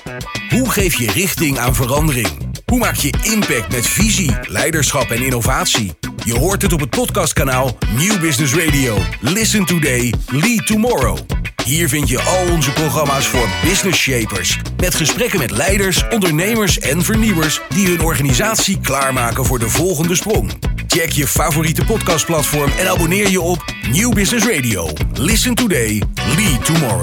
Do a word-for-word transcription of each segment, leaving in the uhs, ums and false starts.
Hoe geef je richting aan verandering? Hoe maak je impact met visie, leiderschap en innovatie? Je hoort het op het podcastkanaal Nieuw Business Radio. Listen today, lead tomorrow. Hier vind je al onze programma's voor business shapers. Met gesprekken met leiders, ondernemers en vernieuwers die hun organisatie klaarmaken voor de volgende sprong. Check je favoriete podcastplatform en abonneer je op Nieuw Business Radio. Listen today, lead tomorrow.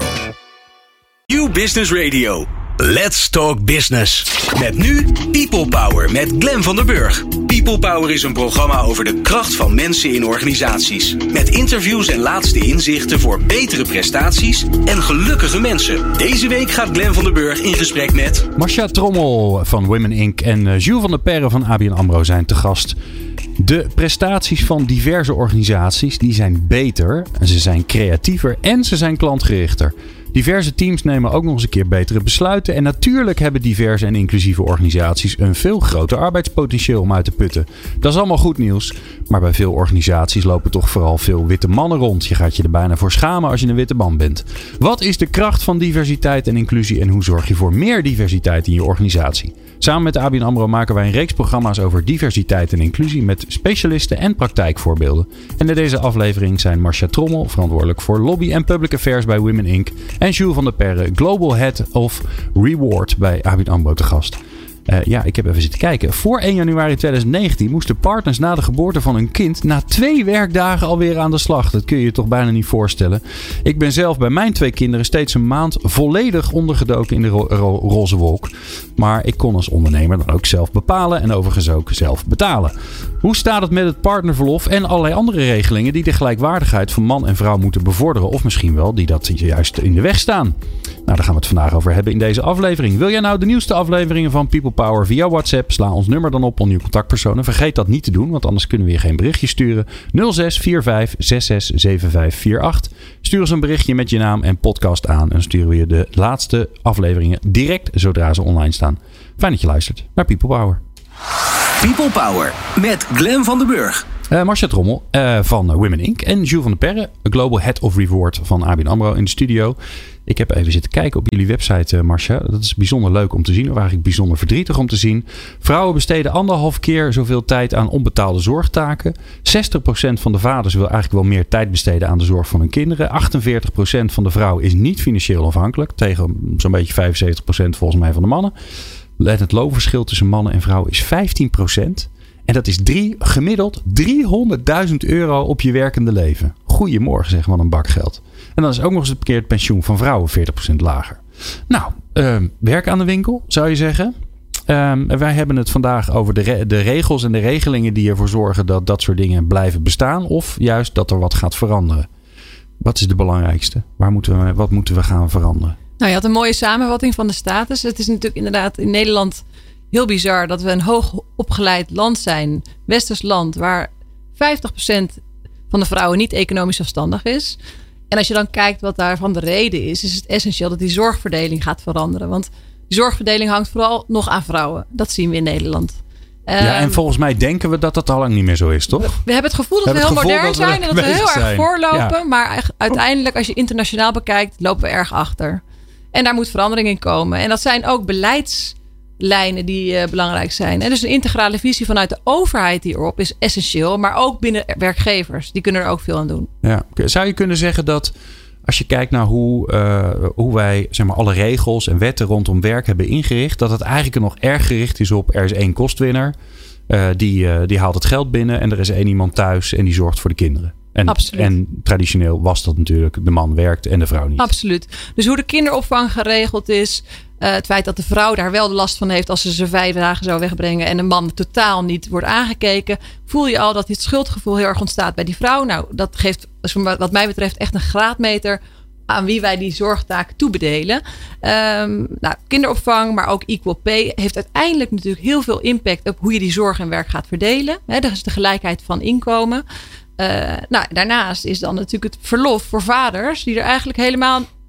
Nieuw Business Radio. Let's talk business. Met nu People Power met Glenn van der Burg. People Power is een programma over de kracht van mensen in organisaties. Met interviews en laatste inzichten voor betere prestaties en gelukkige mensen. Deze week gaat Glenn van der Burg in gesprek met Marcia Trommel van Women Incorporated en Jules van der Perre van A B N AMRO zijn te gast. De prestaties van diverse organisaties die zijn beter, ze zijn creatiever en ze zijn klantgerichter. Diverse teams nemen ook nog eens een keer betere besluiten. En natuurlijk hebben diverse en inclusieve organisaties een veel groter arbeidspotentieel om uit te putten. Dat is allemaal goed nieuws. Maar bij veel organisaties lopen toch vooral veel witte mannen rond. Je gaat je er bijna voor schamen als je een witte man bent. Wat is de kracht van diversiteit en inclusie en hoe zorg je voor meer diversiteit in je organisatie? Samen met de A B N AMRO maken wij een reeks programma's over diversiteit en inclusie met specialisten en praktijkvoorbeelden. En in deze aflevering zijn Marcia Trommel, verantwoordelijk voor lobby en public affairs bij Women Incorporated, en Jules van der Perre, Global Head of Reward bij A B N AMRO te gast. Uh, ja, ik heb even zitten kijken. Voor één januari tweeduizend negentien moesten partners na de geboorte van hun kind na twee werkdagen alweer aan de slag. Dat kun je je toch bijna niet voorstellen. Ik ben zelf bij mijn twee kinderen steeds een maand volledig ondergedoken in de ro- ro- roze wolk. Maar ik kon als ondernemer dan ook zelf bepalen en overigens ook zelf betalen. Hoe staat het met het partnerverlof en allerlei andere regelingen die de gelijkwaardigheid van man en vrouw moeten bevorderen? Of misschien wel die dat juist in de weg staan? Nou, daar gaan we het vandaag over hebben in deze aflevering. Wil jij nou de nieuwste afleveringen van People Power via WhatsApp? Sla ons nummer dan op onder je contactpersonen. Vergeet dat niet te doen, want anders kunnen we je geen berichtje sturen. nul zes vier vijf zes zes zeven vijf vier acht. Stuur ons een berichtje met je naam en podcast aan. En dan sturen we je de laatste afleveringen direct zodra ze online staan. Fijn dat je luistert naar People Power. People Power met Glenn van der Burg. Uh, Marcia Trommel uh, van Women Incorporated en Jules van der Perre, Global Head of Reward van A B N AMRO in de studio. Ik heb even zitten kijken op jullie website, uh, Marcia. Dat is bijzonder leuk om te zien, of eigenlijk bijzonder verdrietig om te zien. Vrouwen besteden anderhalf keer zoveel tijd aan onbetaalde zorgtaken. zestig procent van de vaders wil eigenlijk wel meer tijd besteden aan de zorg van hun kinderen. achtenveertig procent van de vrouwen is niet financieel afhankelijk. Tegen zo'n beetje vijfenzeventig procent volgens mij van de mannen. En het loonverschil tussen mannen en vrouwen is vijftien procent. En dat is drie, gemiddeld driehonderdduizend euro op je werkende leven. Goedemorgen, zeg maar, een bak geld. En dan is ook nog eens het bekeerd pensioen van vrouwen veertig procent lager. Nou, uh, werk aan de winkel, zou je zeggen. Uh, wij hebben het vandaag over de, re- de regels en de regelingen die ervoor zorgen dat dat soort dingen blijven bestaan. Of juist dat er wat gaat veranderen. Wat is de belangrijkste? Waar moeten we, wat moeten we gaan veranderen? Nou, je had een mooie samenvatting van de status. Het is natuurlijk inderdaad in Nederland heel bizar dat we een hoog opgeleid land zijn. Westers land waar vijftig procent van de vrouwen niet economisch zelfstandig is. En als je dan kijkt wat daarvan de reden is, is het essentieel dat die zorgverdeling gaat veranderen. Want die zorgverdeling hangt vooral nog aan vrouwen. Dat zien we in Nederland. Ja, en volgens mij denken we dat dat al lang niet meer zo is, toch? We, we hebben het gevoel dat we, we heel modern dat zijn we en dat we heel zijn. erg voorlopen. Ja. Maar uiteindelijk, als je internationaal bekijkt, lopen we erg achter. En daar moet verandering in komen. En dat zijn ook beleidslijnen die uh, belangrijk zijn. En dus een integrale visie vanuit de overheid hierop is essentieel. Maar ook binnen werkgevers. Die kunnen er ook veel aan doen. Ja. Zou je kunnen zeggen dat als je kijkt naar hoe, uh, hoe wij zeg maar, alle regels en wetten rondom werk hebben ingericht, dat het eigenlijk nog erg gericht is op er is één kostwinner. Uh, die, uh, die haalt het geld binnen en er is één iemand thuis en die zorgt voor de kinderen. En, en traditioneel was dat natuurlijk de man werkt en de vrouw niet. Absoluut. Dus hoe de kinderopvang geregeld is. Uh, het feit dat de vrouw daar wel de last van heeft als ze ze vijf dagen zou wegbrengen. En de man totaal niet wordt aangekeken. Voel je al dat dit schuldgevoel heel erg ontstaat bij die vrouw. Nou, dat geeft wat mij betreft echt een graadmeter aan wie wij die zorgtaak toebedelen. Um, nou, kinderopvang, maar ook equal pay heeft uiteindelijk natuurlijk heel veel impact op hoe je die zorg en werk gaat verdelen. He, dat is de gelijkheid van inkomen. Uh, nou, daarnaast is dan natuurlijk het verlof voor vaders die er eigenlijk helemaal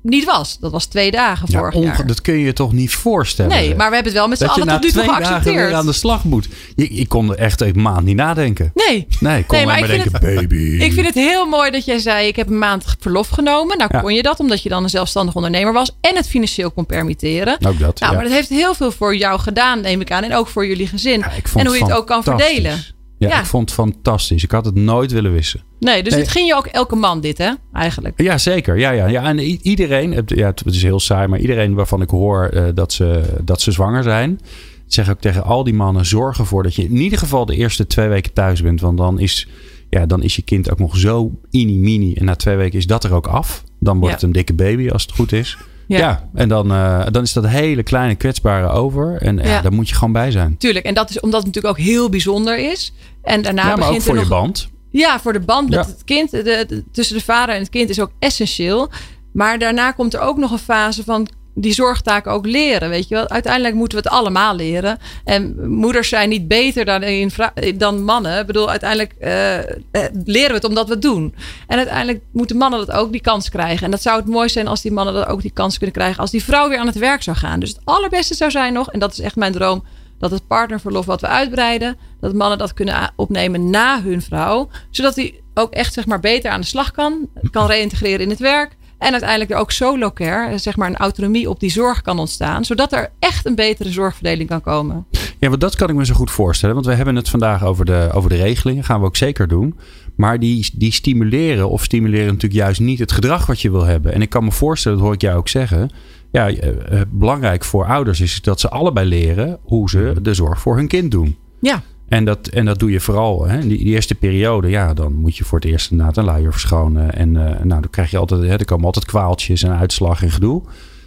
niet was. Dat was twee dagen ja, vorig onge- jaar. Dat kun je je toch niet voorstellen? Nee, maar we hebben het wel met z'n allen tot nu toe geaccepteerd. Dat je na twee dagen weer aan de slag moet. Je, ik kon er echt een maand niet nadenken. Nee. Nee, ik kon nee, maar, maar ik denken, het, baby. Ik vind het heel mooi dat jij zei, ik heb een maand verlof genomen. Nou ja. kon je dat, omdat je dan een zelfstandig ondernemer was. En het financieel kon permitteren. Ook dat, nou, ja. maar dat heeft heel veel voor jou gedaan, neem ik aan. En ook voor jullie gezin. Ja, en hoe je het ook kan verdelen. Ja, ja, ik vond het fantastisch. Ik had het nooit willen wissen. Nee, dus nee. het ging je ook elke man dit, hè? Eigenlijk. Ja, zeker. Ja, ja, ja. En i- iedereen, ja, het is heel saai, maar iedereen waarvan ik hoor uh, dat, ze, dat ze zwanger zijn, zeg ook tegen al die mannen, zorg ervoor dat je in ieder geval de eerste twee weken thuis bent. Want dan is, ja, dan is je kind ook nog zo mini-mini. En na twee weken is dat er ook af. Dan wordt ja. het een dikke baby als het goed is. Ja, ja en dan, uh, dan is dat hele kleine kwetsbare over. En ja, ja. daar moet je gewoon bij zijn. Tuurlijk. En dat is omdat het natuurlijk ook heel bijzonder is. En daarna ja, maar begint ook voor er je nog, band. Ja, voor de band met ja. het kind. De, de, tussen de vader en het kind is ook essentieel. Maar daarna komt er ook nog een fase van die zorgtaken ook leren. Weet je wel? Uiteindelijk moeten we het allemaal leren. En moeders zijn niet beter dan, in, dan mannen. Ik bedoel, uiteindelijk uh, leren we het omdat we het doen. En uiteindelijk moeten mannen dat ook die kans krijgen. En dat zou het mooi zijn als die mannen dat ook die kans kunnen krijgen. Als die vrouw weer aan het werk zou gaan. Dus het allerbeste zou zijn nog, en dat is echt mijn droom, dat het partnerverlof wat we uitbreiden, dat mannen dat kunnen opnemen na hun vrouw. Zodat die ook echt zeg maar beter aan de slag kan. Kan reïntegreren in het werk. En uiteindelijk er ook solo care, zeg maar een autonomie op die zorg kan ontstaan. Zodat er echt een betere zorgverdeling kan komen. Ja, want dat kan ik me zo goed voorstellen. Want we hebben het vandaag over de, over de regelingen. Gaan we ook zeker doen. Maar die, die stimuleren of stimuleren natuurlijk juist niet het gedrag wat je wil hebben. En ik kan me voorstellen, dat hoor ik jou ook zeggen. Ja, uh, belangrijk voor ouders is dat ze allebei leren hoe ze de zorg voor hun kind doen. Ja. En dat, en dat doe je vooral. Hè? Die, die eerste periode, ja, dan moet je voor het eerst inderdaad een luier verschonen. En uh, nou, dan krijg je altijd, hè, er komen altijd kwaaltjes en uitslag en gedoe.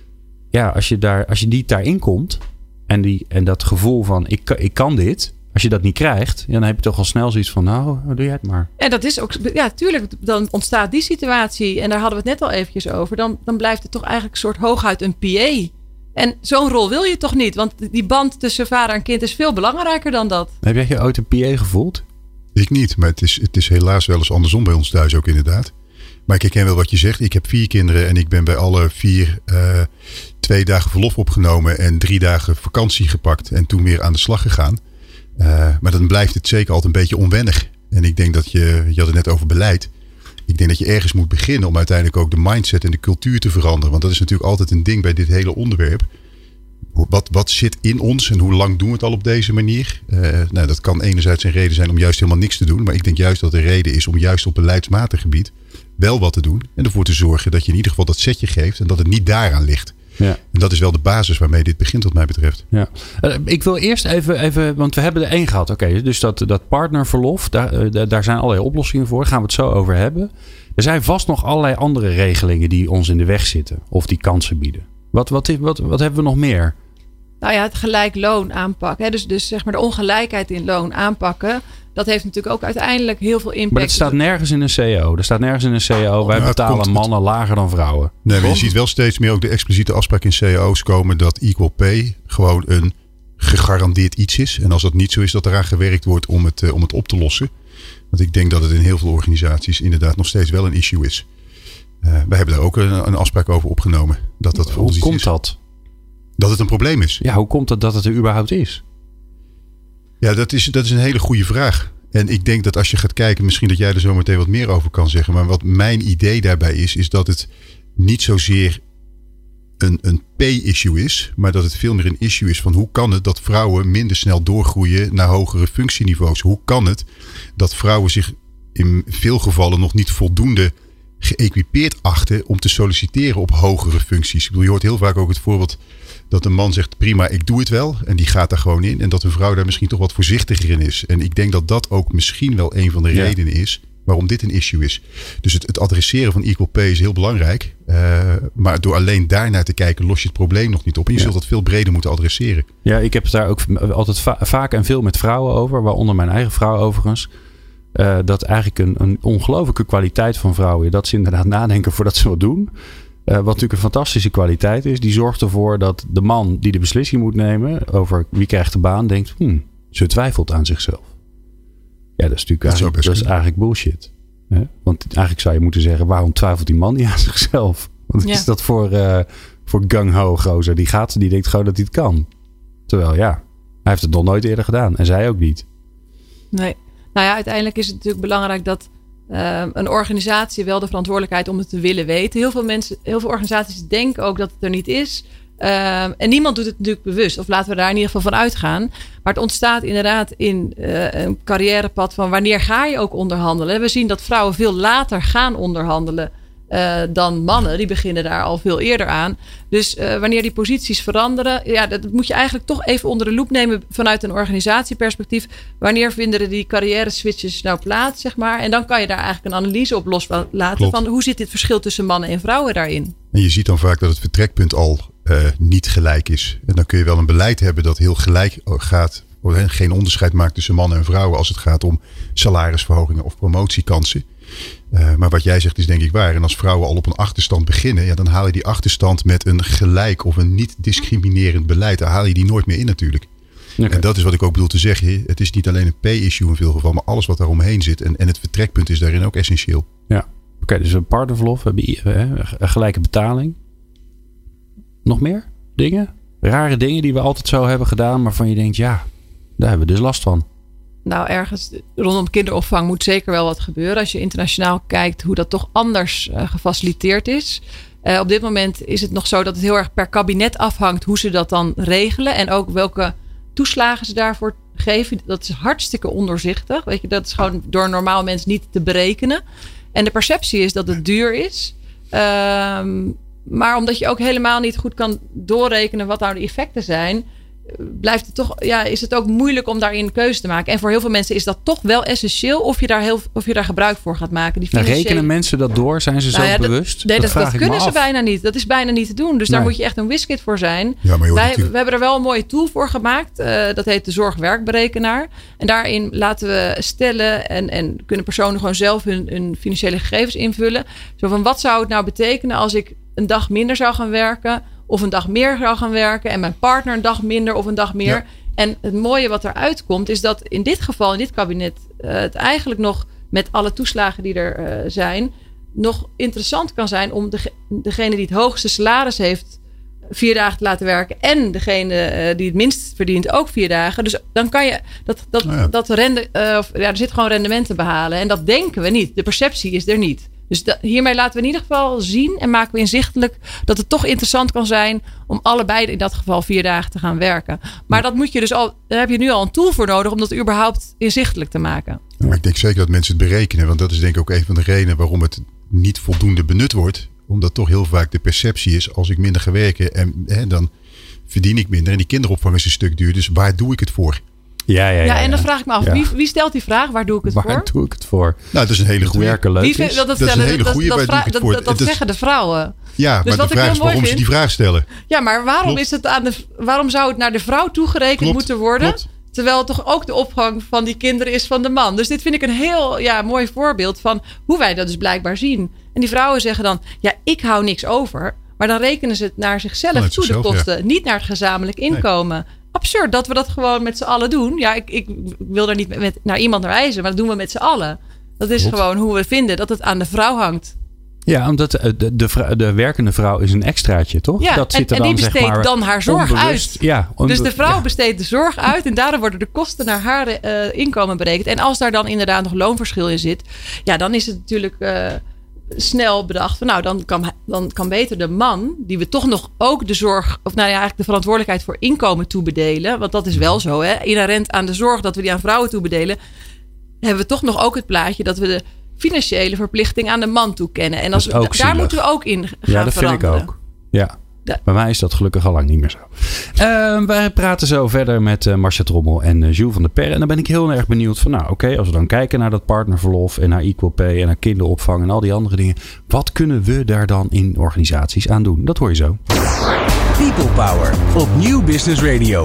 Ja, als je, daar, als je niet daarin komt en, die, en dat gevoel van ik, ik kan dit. Als je dat niet krijgt, dan heb je toch al snel zoiets van nou, doe jij het maar. En dat is ook, ja, tuurlijk, dan ontstaat die situatie. En daar hadden we het net al eventjes over. Dan, dan blijft het toch eigenlijk een soort hooguit een P A. En zo'n rol wil je toch niet? Want die band tussen vader en kind is veel belangrijker dan dat. Heb jij je ooit een P A gevoeld? Ik niet, maar het is, het is helaas wel eens andersom bij ons thuis ook inderdaad. Maar ik herken wel wat je zegt. Ik heb vier kinderen en ik ben bij alle vier uh, twee dagen verlof opgenomen en drie dagen vakantie gepakt en toen weer aan de slag gegaan. Uh, maar dan blijft het zeker altijd een beetje onwennig. En ik denk dat je, je had het net over beleid. Ik denk dat je ergens moet beginnen om uiteindelijk ook de mindset en de cultuur te veranderen. Want dat is natuurlijk altijd een ding bij dit hele onderwerp. Wat, wat zit in ons en hoe lang doen we het al op deze manier? Uh, nou, dat kan enerzijds een reden zijn om juist helemaal niks te doen. Maar ik denk juist dat de reden is om juist op beleidsmatig gebied wel wat te doen. En ervoor te zorgen dat je in ieder geval dat setje geeft en dat het niet daaraan ligt. Ja. En dat is wel de basis waarmee dit begint wat mij betreft. Ja. Uh, ik wil eerst even, even, want we hebben er één gehad. Oké, okay, dus dat, dat partnerverlof, daar, uh, daar zijn allerlei oplossingen voor. Daar gaan we het zo over hebben. Er zijn vast nog allerlei andere regelingen die ons in de weg zitten. Of die kansen bieden. Wat, wat, wat, wat hebben we nog meer? Nou ja, het gelijk loon aanpakken. Hè? Dus, dus zeg maar de ongelijkheid in loon aanpakken. Dat heeft natuurlijk ook uiteindelijk heel veel impact. Maar het staat nergens in een C O. Er staat nergens in een C O. Wij ja, betalen komt, mannen lager dan vrouwen. Nee, maar je ziet wel steeds meer ook de expliciete afspraak in C O's komen dat equal pay gewoon een gegarandeerd iets is. En als dat niet zo is, dat eraan gewerkt wordt om het, uh, om het op te lossen. Want ik denk dat het in heel veel organisaties inderdaad nog steeds wel een issue is. Uh, wij hebben daar ook een, een afspraak over opgenomen. Dat dat voor hoe ons iets komt is. dat? Dat het een probleem is. Ja, hoe komt het dat het er überhaupt is? Ja, dat is, dat is een hele goede vraag. En ik denk dat als je gaat kijken, misschien dat jij er zo meteen wat meer over kan zeggen. Maar wat mijn idee daarbij is, is dat het niet zozeer een, een pay-issue is. Maar dat het veel meer een issue is van hoe kan het dat vrouwen minder snel doorgroeien naar hogere functieniveaus. Hoe kan het dat vrouwen zich in veel gevallen nog niet voldoende geëquipeerd achten om te solliciteren op hogere functies. Ik bedoel, je hoort heel vaak ook het voorbeeld dat een man zegt prima, ik doe het wel. En die gaat daar gewoon in. En dat een vrouw daar misschien toch wat voorzichtiger in is. En ik denk dat dat ook misschien wel een van de ja. redenen is waarom dit een issue is. Dus het, het adresseren van equal pay is heel belangrijk. Uh, maar door alleen daarnaar te kijken los je het probleem nog niet op. En je ja. zult dat veel breder moeten adresseren. Ja, ik heb het daar ook altijd va- vaak en veel met vrouwen over. Waaronder mijn eigen vrouw overigens. Uh, dat eigenlijk een, een ongelofelijke kwaliteit van vrouwen. Dat ze inderdaad nadenken voordat ze wat doen. Uh, wat natuurlijk een fantastische kwaliteit is. Die zorgt ervoor dat de man die de beslissing moet nemen over wie krijgt de baan, denkt, hmm, ze twijfelt aan zichzelf. Ja, dat is natuurlijk dat eigenlijk, dat is eigenlijk bullshit. Hè? Want eigenlijk zou je moeten zeggen, waarom twijfelt die man niet aan zichzelf? Wat Ja. is dat voor, uh, voor gung-ho gozer? Die gaat, die denkt gewoon dat hij het kan. Terwijl ja, hij heeft het nog nooit eerder gedaan. En zij ook niet. Nee. Nou ja, uiteindelijk is het natuurlijk belangrijk dat uh, een organisatie wel de verantwoordelijkheid om het te willen weten. Heel veel mensen, heel veel organisaties denken ook dat het er niet is. Uh, en niemand doet het natuurlijk bewust. Of laten we daar in ieder geval van uitgaan. Maar het ontstaat inderdaad in uh, een carrièrepad van wanneer ga je ook onderhandelen. We zien dat vrouwen veel later gaan onderhandelen uh, dan mannen. Die beginnen daar al veel eerder aan. Dus uh, wanneer die posities veranderen. Ja, dat moet je eigenlijk toch even onder de loep nemen vanuit een organisatieperspectief. Wanneer vinden die carrière switches nou plaats, zeg maar. En dan kan je daar eigenlijk een analyse op loslaten. Klopt. Van hoe zit dit verschil tussen mannen en vrouwen daarin? En je ziet dan vaak dat het vertrekpunt al uh, niet gelijk is. En dan kun je wel een beleid hebben dat heel gelijk gaat. Geen onderscheid maakt tussen mannen en vrouwen als het gaat om salarisverhogingen of promotiekansen. Uh, maar wat jij zegt is denk ik waar. En als vrouwen al op een achterstand beginnen, ja, dan haal je die achterstand met een gelijk of een niet discriminerend beleid. Dan haal je die nooit meer in natuurlijk. Okay. En dat is wat ik ook bedoel te zeggen. Het is niet alleen een pay-issue in veel gevallen, maar alles wat daar omheen zit. En, en het vertrekpunt is daarin ook essentieel. Ja, oké. Okay, dus een partnerverlof, we hebben een gelijke betaling. Nog meer dingen? Rare dingen die we altijd zo hebben gedaan, waarvan je denkt, ja, daar hebben we dus last van. Nou, ergens rondom kinderopvang moet zeker wel wat gebeuren. Als je internationaal kijkt hoe dat toch anders uh, gefaciliteerd is. Uh, op dit moment is het nog zo dat het heel erg per kabinet afhangt hoe ze dat dan regelen. En ook welke toeslagen ze daarvoor geven. Dat is hartstikke ondoorzichtig. Weet je, dat is gewoon door een normaal mens niet te berekenen. En de perceptie is dat het duur is. Um, maar omdat je ook helemaal niet goed kan doorrekenen wat nou de effecten zijn, blijft het toch, ja, is het ook moeilijk om daarin een keuze te maken. En voor heel veel mensen is dat toch wel essentieel of je daar, heel, of je daar gebruik voor gaat maken. Die financiële... nou, rekenen mensen dat door? Zijn ze zo nou ja, bewust? Dat, nee, dat, dat, dat kunnen ze af. bijna niet. Dat is bijna niet te doen. Dus nee. Daar moet je echt een WizKid voor zijn. Ja, maar joh, Wij, we hebben er wel een mooie tool voor gemaakt. Uh, dat heet de zorgwerkberekenaar. En daarin laten we stellen en, en kunnen personen gewoon zelf hun, hun financiële gegevens invullen. Zo van, wat zou het nou betekenen als ik een dag minder zou gaan werken of een dag meer zou gaan werken en mijn partner een dag minder of een dag meer. Ja. En het mooie wat eruit komt is dat in dit geval, in dit kabinet, uh, het eigenlijk nog met alle toeslagen die er uh, zijn, nog interessant kan zijn om de, degene die het hoogste salaris heeft vier dagen te laten werken en degene uh, die het minst verdient ook vier dagen. Dus dan kan je dat, dat, oh ja. dat rende, uh, ja, er zit gewoon rendementen behalen en dat denken we niet. De perceptie is er niet. Dus da- hiermee laten we in ieder geval zien en maken we inzichtelijk dat het toch interessant kan zijn om allebei in dat geval vier dagen te gaan werken. Maar dat moet je dus al, daar heb je nu al een tool voor nodig om dat überhaupt inzichtelijk te maken. Ja, maar ik denk zeker dat mensen het berekenen, want dat is denk ik ook een van de redenen waarom het niet voldoende benut wordt. Omdat toch heel vaak de perceptie is, als ik minder ga werken en hè, dan verdien ik minder en die kinderopvang is een stuk duur. Dus waar doe ik het voor? Ja, ja, ja, ja, en dan ja. vraag ik me af, ja. wie, wie stelt die vraag? Waar doe ik het waar voor? Waar doe ik het voor? Nou, dat is een hele goede. Werken leuk wie vind, is. dat, dat, dat stellen, is een hele goede. dat, dat, waar doe ik het dat, voor? dat, dat, dat zeggen de vrouwen. Ja, dus maar de vraag is waarom ze die vraag stellen. Ja, maar waarom, Klopt. is het aan de, waarom zou het naar de vrouw toegerekend Klopt. moeten worden? Klopt. Terwijl het toch ook de opvang van die kinderen is van de man. Dus dit vind ik een heel ja, mooi voorbeeld van hoe wij dat dus blijkbaar zien. En die vrouwen zeggen dan, ja, ik hou niks over. Maar dan rekenen ze het naar zichzelf Vanuit toe, zichzelf, de kosten. Ja. Niet naar het gezamenlijk inkomen. Nee. Absurd dat we dat gewoon met z'n allen doen. Ja, ik, ik wil daar niet met, met, naar iemand naar wijzen, maar dat doen we met z'n allen. Dat is Klopt. gewoon hoe we vinden dat het aan de vrouw hangt. Ja, omdat de, de, de, de werkende vrouw is een extraatje, toch? Ja, dat en, zit er en dan, die besteedt zeg maar, dan haar zorg onbewust. uit. Ja, onbe- dus de vrouw ja. besteedt de zorg uit en daardoor worden de kosten naar haar uh, inkomen berekend. En als daar dan inderdaad nog loonverschil in zit, ja, dan is het natuurlijk uh, snel bedacht van nou, dan kan, dan kan beter de man, die we toch nog ook de zorg, of nou ja, eigenlijk de verantwoordelijkheid voor inkomen toebedelen. Want dat is wel zo, hè? Inherent aan de zorg dat we die aan vrouwen toebedelen, hebben we toch nog ook het plaatje dat we de financiële verplichting aan de man toekennen. En als, dat is ook daar zielig. moeten we ook in gaan Ja, dat veranderen. vind ik ook. Ja. Ja. Bij mij is dat gelukkig al lang niet meer zo. Uh, wij praten zo verder met uh, Marcia Trommel en uh, Jules van der Perre. En dan ben ik heel erg benieuwd van, nou oké, okay, als we dan kijken naar dat partnerverlof en naar equal pay en naar kinderopvang en al die andere dingen. Wat kunnen we daar dan in organisaties aan doen? Dat hoor je zo. People Power op Nieuw Business Radio.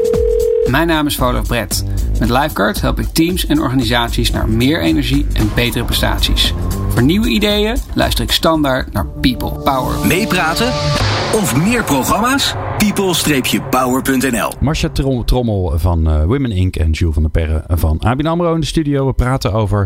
Mijn naam is Volof Brett. Met Lifeguard help ik teams en organisaties naar meer energie en betere prestaties. Voor nieuwe ideeën luister ik standaard naar People Power. Meepraten of meer programma's? people power punt n l. Marcia Trommel van uh, Women Incorporated en Jules van der Perre van A B N AMRO in de studio. We praten over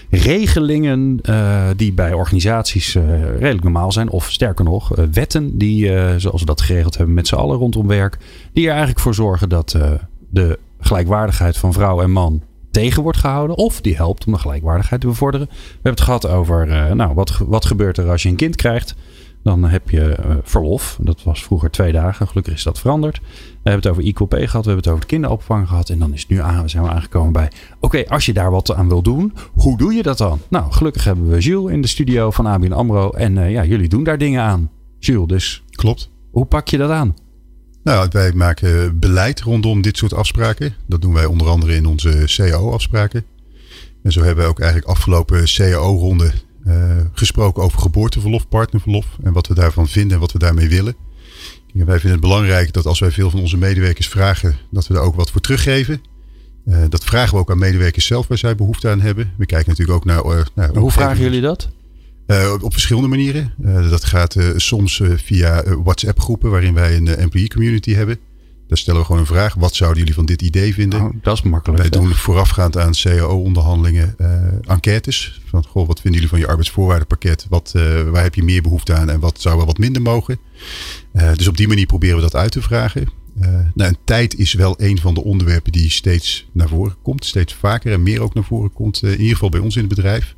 regelingen uh, die bij organisaties uh, redelijk normaal zijn. Of sterker nog, uh, wetten die, uh, zoals we dat geregeld hebben met z'n allen rondom werk. Die er eigenlijk voor zorgen dat uh, de gelijkwaardigheid van vrouw en man tegen wordt gehouden. Of die helpt om de gelijkwaardigheid te bevorderen. We hebben het gehad over uh, nou, wat, wat gebeurt er als je een kind krijgt. Dan heb je uh, verlof. Dat was vroeger twee dagen. Gelukkig is dat veranderd. We hebben het over equal pay gehad. We hebben het over de kinderopvang gehad. En dan is het nu aan, zijn we aangekomen bij... Oké, okay, als je daar wat aan wil doen, hoe doe je dat dan? Nou, gelukkig hebben we Jules in de studio van A B N AMRO. En uh, ja, jullie doen daar dingen aan. Jules, dus... Klopt. Hoe pak je dat aan? Nou, wij maken beleid rondom dit soort afspraken. Dat doen wij onder andere in onze C A O-afspraken. En zo hebben we ook eigenlijk afgelopen C A O-ronde... Uh, gesproken over geboorteverlof, partnerverlof en wat we daarvan vinden en wat we daarmee willen. En wij vinden het belangrijk dat als wij veel van onze medewerkers vragen, dat we daar ook wat voor teruggeven. Uh, dat vragen we ook aan medewerkers zelf waar zij behoefte aan hebben. We kijken natuurlijk ook naar... Uh, naar Hoe vragen jullie dat? Uh, op, op verschillende manieren. Uh, dat gaat uh, soms uh, via uh, WhatsApp groepen waarin wij een uh, employee community hebben. Daar stellen we gewoon een vraag. Wat zouden jullie van dit idee vinden? Oh, dat is makkelijk. Wij doen voorafgaand aan C A O-onderhandelingen uh, enquêtes. Van, goh, wat vinden jullie van je arbeidsvoorwaardenpakket? Wat, uh, waar heb je meer behoefte aan en wat zou wel wat minder mogen? Uh, dus op die manier proberen we dat uit te vragen. Uh, nou, en tijd is wel een van de onderwerpen die steeds naar voren komt. Steeds vaker en meer ook naar voren komt. Uh, in ieder geval bij ons in het bedrijf.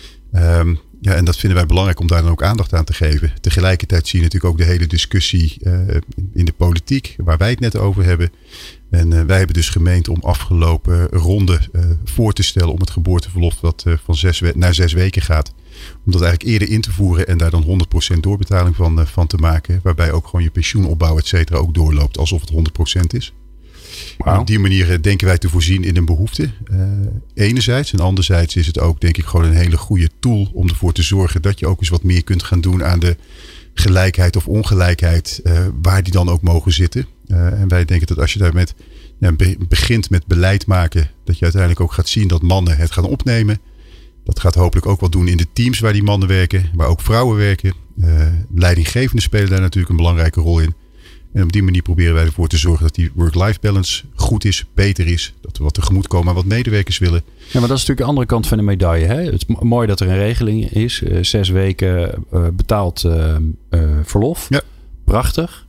Um, Ja, en dat vinden wij belangrijk om daar dan ook aandacht aan te geven. Tegelijkertijd zie je natuurlijk ook de hele discussie uh, in de politiek, waar wij het net over hebben. En uh, wij hebben dus gemeend om afgelopen ronde uh, voor te stellen om het geboorteverlof dat uh, van zes we- naar zes weken gaat. Om dat eigenlijk eerder in te voeren en daar dan honderd procent doorbetaling van, uh, van te maken. Waarbij ook gewoon je pensioenopbouw et cetera ook doorloopt alsof het honderd procent is. Wow. Op die manier denken wij te voorzien in een behoefte. Uh, enerzijds. En anderzijds is het ook denk ik gewoon een hele goede tool om ervoor te zorgen dat je ook eens wat meer kunt gaan doen aan de gelijkheid of ongelijkheid. Uh, waar die dan ook mogen zitten. Uh, en wij denken dat als je daar met, ja, begint met beleid maken. Dat je uiteindelijk ook gaat zien dat mannen het gaan opnemen. Dat gaat hopelijk ook wat doen in de teams waar die mannen werken. Waar ook vrouwen werken. Uh, leidinggevenden spelen daar natuurlijk een belangrijke rol in. En op die manier proberen wij ervoor te zorgen dat die work-life balance goed is, beter is. Dat we wat tegemoet komen aan wat medewerkers willen. Ja, maar dat is natuurlijk de andere kant van de medaille. Hè? Het is mooi dat er een regeling is. Uh, zes weken uh, betaald uh, uh, verlof. Ja. Prachtig.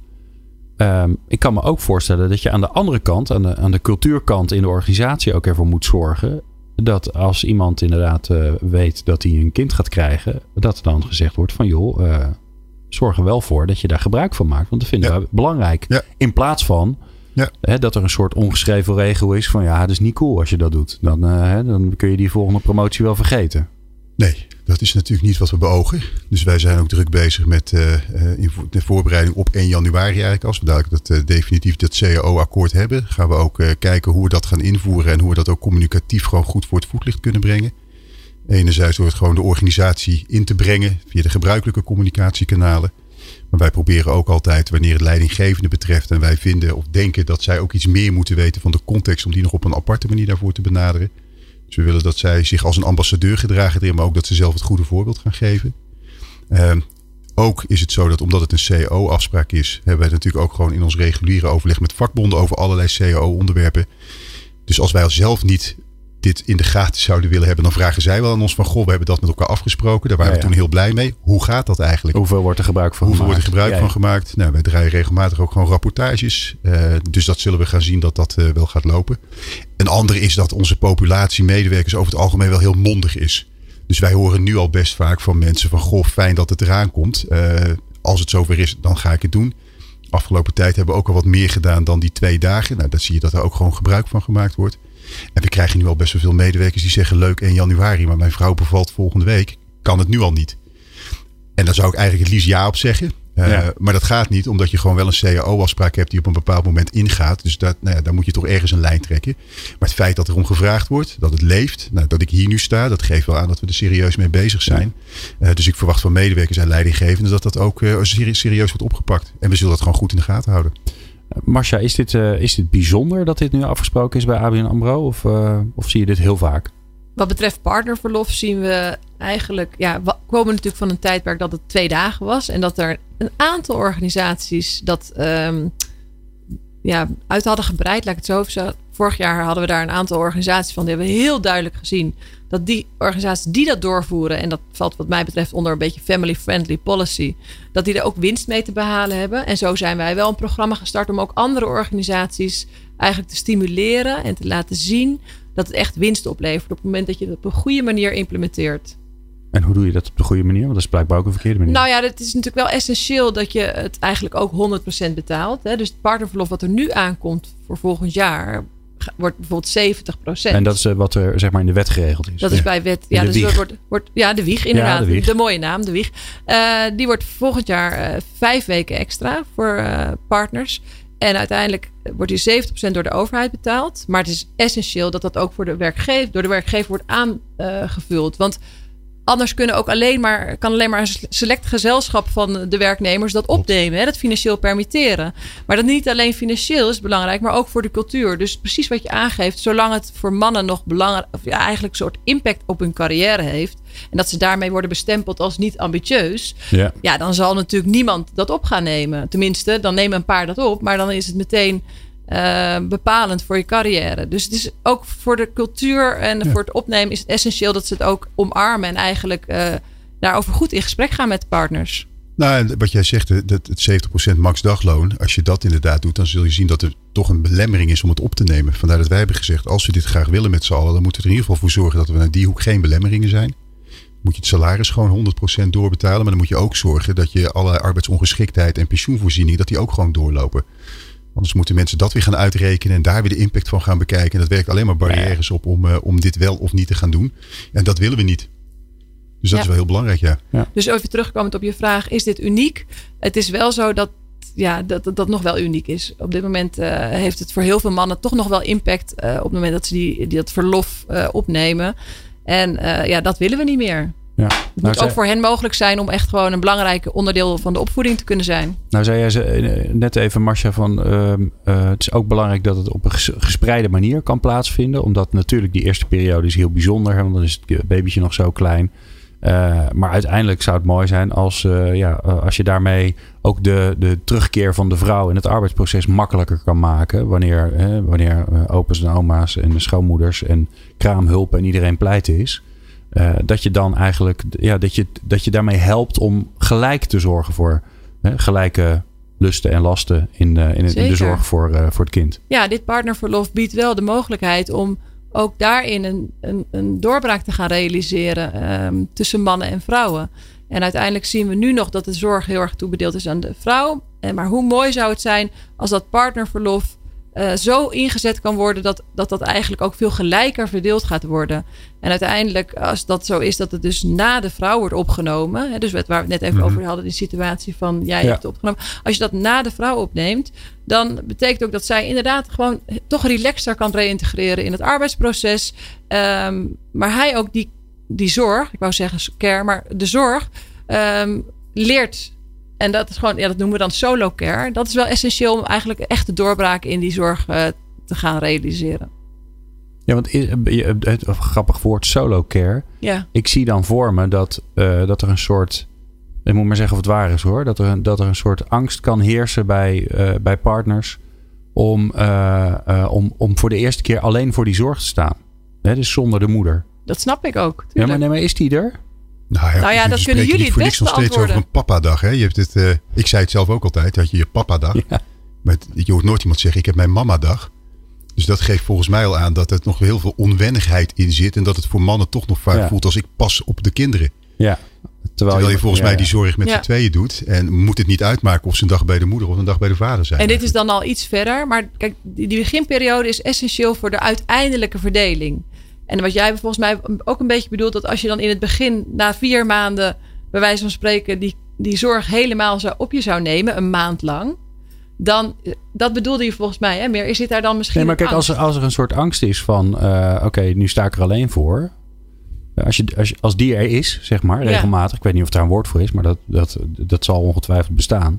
Um, ik kan me ook voorstellen dat je aan de andere kant, aan de, aan de cultuurkant in de organisatie ook ervoor moet zorgen. Dat als iemand inderdaad uh, weet dat hij een kind gaat krijgen. Dat er dan gezegd wordt van joh... Uh, zorg er wel voor dat je daar gebruik van maakt. Want dat vinden ja. we belangrijk. Ja. In plaats van ja. hè, dat er een soort ongeschreven regel is van ja, dat is niet cool als je dat doet. Dan, uh, hè, dan kun je die volgende promotie wel vergeten. Nee, dat is natuurlijk niet wat we beogen. Dus wij zijn ook druk bezig met uh, in de voorbereiding op één januari eigenlijk. Als we dadelijk dat uh, definitief dat C A O-akkoord hebben, gaan we ook uh, kijken hoe we dat gaan invoeren en hoe we dat ook communicatief gewoon goed voor het voetlicht kunnen brengen. Enerzijds door het gewoon de organisatie in te brengen via de gebruikelijke communicatiekanalen. Maar wij proberen ook altijd wanneer het leidinggevende betreft en wij vinden of denken dat zij ook iets meer moeten weten van de context om die nog op een aparte manier daarvoor te benaderen. Dus we willen dat zij zich als een ambassadeur gedragen erin, maar ook dat ze zelf het goede voorbeeld gaan geven. Uh, ook is het zo dat omdat het een C A O-afspraak is, hebben wij natuurlijk ook gewoon in ons reguliere overleg met vakbonden over allerlei C A O-onderwerpen. Dus als wij zelf niet dit in de gaten zouden willen hebben, dan vragen zij wel aan ons van goh, we hebben dat met elkaar afgesproken. Daar waren ja, ja. we toen heel blij mee. Hoe gaat dat eigenlijk? Hoeveel wordt er gebruik van Hoeveel gemaakt? wordt er gebruik ja, ja. van gemaakt? Nou, wij draaien regelmatig ook gewoon rapportages. Uh, dus dat zullen we gaan zien dat dat uh, wel gaat lopen. Een andere is dat onze populatie medewerkers over het algemeen wel heel mondig is. Dus wij horen nu al best vaak van mensen van goh, fijn dat het eraan komt. Uh, als het zover is, dan ga ik het doen. Afgelopen tijd hebben we ook al wat meer gedaan dan die twee dagen. Nou, dan zie je dat er ook gewoon gebruik van gemaakt wordt. En we krijgen nu al best wel veel medewerkers die zeggen leuk één januari, maar mijn vrouw bevalt volgende week. Kan het nu al niet. En daar zou ik eigenlijk het liefst ja op zeggen. Uh, ja. Maar dat gaat niet, omdat je gewoon wel een C A O-afspraak hebt die op een bepaald moment ingaat. Dus dat, nou ja, daar moet je toch ergens een lijn trekken. Maar het feit dat er om gevraagd wordt, dat het leeft, nou, dat ik hier nu sta, dat geeft wel aan dat we er serieus mee bezig zijn. Ja. Uh, dus ik verwacht van medewerkers en leidinggevenden dat dat ook uh, serieus wordt opgepakt. En we zullen dat gewoon goed in de gaten houden. Marcia, is dit, uh, is dit bijzonder dat dit nu afgesproken is bij A B N AMRO? Of, uh, of zie je dit heel vaak? Wat betreft partnerverlof zien we eigenlijk... Ja, we komen natuurlijk van een tijdperk dat het twee dagen was. En dat er een aantal organisaties dat um, ja, uit hadden gebreid, laat ik het zo zeggen. Vorig jaar hadden we daar een aantal organisaties van. Die hebben we heel duidelijk gezien dat die organisaties die dat doorvoeren, en dat valt wat mij betreft onder een beetje family-friendly policy, dat die er ook winst mee te behalen hebben. En zo zijn wij wel een programma gestart om ook andere organisaties eigenlijk te stimuleren en te laten zien dat het echt winst oplevert op het moment dat je het op een goede manier implementeert. En hoe doe je dat op de goede manier? Want dat is blijkbaar ook een verkeerde manier. Nou ja, het is natuurlijk wel essentieel dat je het eigenlijk ook honderd procent betaalt. Hè? Dus het partnerverlof wat er nu aankomt voor volgend jaar wordt bijvoorbeeld zeventig procent. En dat is uh, wat er zeg maar in de wet geregeld is. Dat is bij wet. Ja, de dus wieg. Wordt, wordt, ja, de wieg inderdaad. Ja, de, wieg. de mooie naam, de wieg. Uh, die wordt volgend jaar uh, vijf weken extra voor uh, partners. En uiteindelijk wordt die zeventig procent door de overheid betaald. Maar het is essentieel dat dat ook voor de werkgever, door de werkgever wordt aangevuld. Want anders kunnen ook alleen maar, kan alleen maar een select gezelschap van de werknemers dat opnemen. Hè, dat financieel permitteren. Maar dat niet alleen financieel is belangrijk, maar ook voor de cultuur. Dus precies wat je aangeeft, zolang het voor mannen nog belangrijk, of ja, eigenlijk een soort impact op hun carrière heeft. En dat ze daarmee worden bestempeld als niet ambitieus. Ja. Ja, dan zal natuurlijk niemand dat op gaan nemen. Tenminste, dan nemen een paar dat op. Maar dan is het meteen Uh, bepalend voor je carrière. Dus het is ook voor de cultuur en ja. voor het opnemen is het essentieel dat ze het ook omarmen en eigenlijk uh, daarover goed in gesprek gaan met de partners. Nou, en wat jij zegt, dat het zeventig procent max dagloon, als je dat inderdaad doet, dan zul je zien dat er toch een belemmering is om het op te nemen. Vandaar dat wij hebben gezegd, als we dit graag willen met z'n allen, dan moeten we er in ieder geval voor zorgen dat er naar die hoek geen belemmeringen zijn. Moet je het salaris gewoon honderd procent doorbetalen, maar dan moet je ook zorgen dat je alle arbeidsongeschiktheid en pensioenvoorziening, dat die ook gewoon doorlopen. Anders moeten mensen dat weer gaan uitrekenen en daar weer de impact van gaan bekijken. En dat werkt alleen maar barrières op om, uh, om dit wel of niet te gaan doen. En dat willen we niet. Dus dat ja. is wel heel belangrijk, ja. ja. Dus even terugkomend op je vraag, is dit uniek? Het is wel zo dat ja, dat, dat, dat nog wel uniek is. Op dit moment uh, heeft het voor heel veel mannen toch nog wel impact uh, op het moment dat ze die, die dat verlof uh, opnemen. En uh, ja, dat willen we niet meer. Ja. Het moet nou, ook zij... voor hen mogelijk zijn om echt gewoon een belangrijk onderdeel van de opvoeding te kunnen zijn. Nou zei jij net even, Marcia, van uh, uh, het is ook belangrijk dat het op een gespreide manier kan plaatsvinden. Omdat natuurlijk die eerste periode is heel bijzonder. Want dan is het babytje nog zo klein. Uh, maar uiteindelijk zou het mooi zijn als, uh, ja, als je daarmee ook de, de terugkeer van de vrouw in het arbeidsproces makkelijker kan maken. Wanneer, uh, wanneer uh, opa's en oma's en de schoonmoeders en kraamhulp en iedereen pleiten is. Uh, dat je dan eigenlijk ja, dat je, dat je daarmee helpt om gelijk te zorgen voor hè, gelijke lusten en lasten in, uh, in, in de zorg voor, uh, voor het kind. Ja, dit partnerverlof biedt wel de mogelijkheid om ook daarin een, een, een doorbraak te gaan realiseren um, tussen mannen en vrouwen. En uiteindelijk zien we nu nog dat de zorg heel erg toebedeeld is aan de vrouw. En maar hoe mooi zou het zijn als dat partnerverlof Uh, zo ingezet kan worden dat, dat dat eigenlijk ook veel gelijker verdeeld gaat worden. En uiteindelijk, als dat zo is, dat het dus na de vrouw wordt opgenomen. Hè, dus waar we het net even mm-hmm. over hadden, die situatie van jij ja. hebt het opgenomen. Als je dat na de vrouw opneemt, dan betekent ook dat zij inderdaad gewoon toch relaxter kan reïntegreren in het arbeidsproces. Um, maar hij ook die, die zorg, ik wou zeggen care, maar de zorg um, leert. En dat is gewoon, ja, dat noemen we dan solo care. Dat is wel essentieel om eigenlijk echt de doorbraak in die zorg uh, te gaan realiseren. Ja, want het, het grappig woord solo care. Ja. Ik zie dan voor me dat, uh, dat er een soort, ik moet maar zeggen of het waar is hoor, dat er een, dat er een soort angst kan heersen bij, uh, bij partners om, uh, uh, om, om voor de eerste keer alleen voor die zorg te staan. Hè, dus zonder de moeder. Dat snap ik ook. Ja, maar, nee, maar is die er? Nou ja, nou ja dat kunnen jullie het best nog steeds over een papadag. Hè? Je hebt het, uh, ik zei het zelf ook altijd, dat je je papadag. Ja. Maar je hoort nooit iemand zeggen, ik heb mijn mamadag. Dus dat geeft volgens mij al aan dat er nog heel veel onwennigheid in zit. En dat het voor mannen toch nog vaak ja. voelt als ik pas op de kinderen. Ja. Terwijl, Terwijl je volgens ja, mij die zorg met ja. z'n tweeën doet. En moet het niet uitmaken of ze een dag bij de moeder of een dag bij de vader zijn. En dit is dan al iets verder. Maar kijk, die, die beginperiode is essentieel voor de uiteindelijke verdeling. En wat jij volgens mij ook een beetje bedoelt, dat als je dan in het begin na vier maanden bij wijze van spreken die, die zorg helemaal zou, op je zou nemen, een maand lang. Dan, dat bedoelde je volgens mij, hè? Meer zit daar dan misschien. Nee, maar kijk, als er, als er een soort angst is van, uh, oké, okay, nu sta ik er alleen voor. Als, je, als, je, als die er is, zeg maar, regelmatig. Ja. Ik weet niet of daar een woord voor is, maar dat, dat, dat zal ongetwijfeld bestaan.